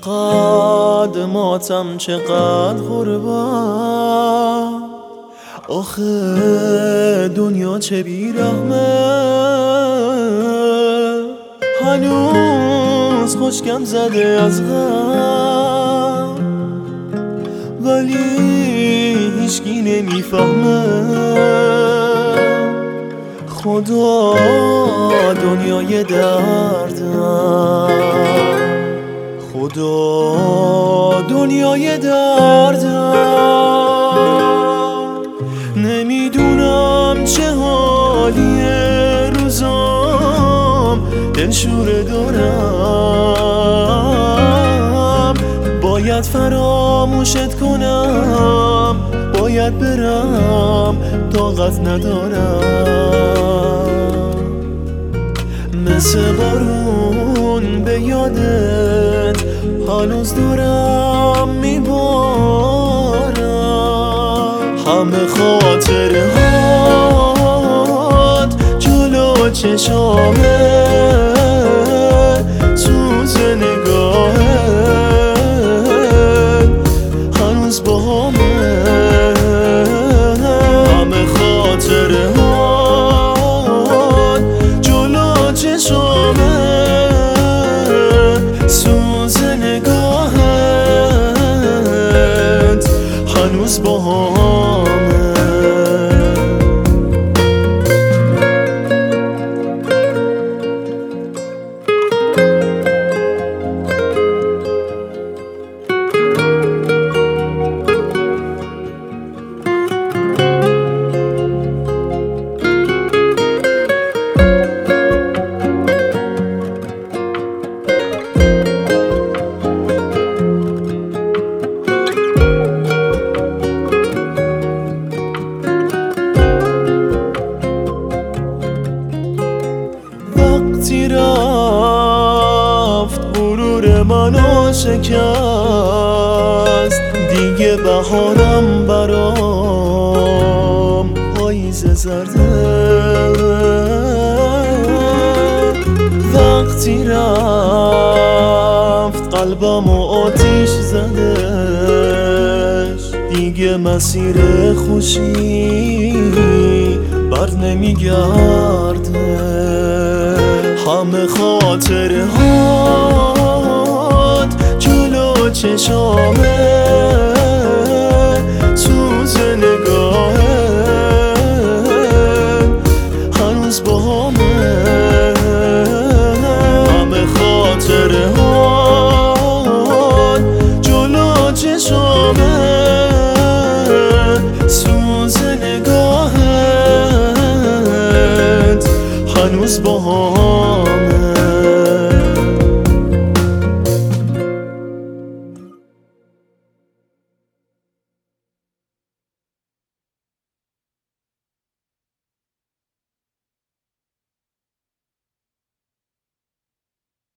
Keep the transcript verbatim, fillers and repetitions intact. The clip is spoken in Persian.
چقدر ماتم، چقدر غربت، آخه دنیا چه بیرحمه. هنوز خشکم زده از غم، ولی هیچکی نمیفهمه. خدا دنیای دردم، خدا دنیای دردم. نمیدونم چه حالیه روزام، دلشوره دارم. باید فراموشت کنم، باید برم، طاقت ندارم. مثل بارون به یادت هنوز دارم میبارم. همه خاطره هات جلو چشامه، سوز نگاهت هنوز با همه. همه خاطره هات جلو چشامه، سوز نگاهت هنوز با همه. وقتی رفت غرور منو شکست، دیگه بهارم برام پاییز زرده. وقتی رفت قلبم و آتیش زدش، دیگه مسیر خوشی بر نمیگرده. همه خاطره هات جلو چشامه، سوز نگاهت هنوز با همه. همه خاطره هات جلو چشامه، سوز نگاهت هنوز با همه.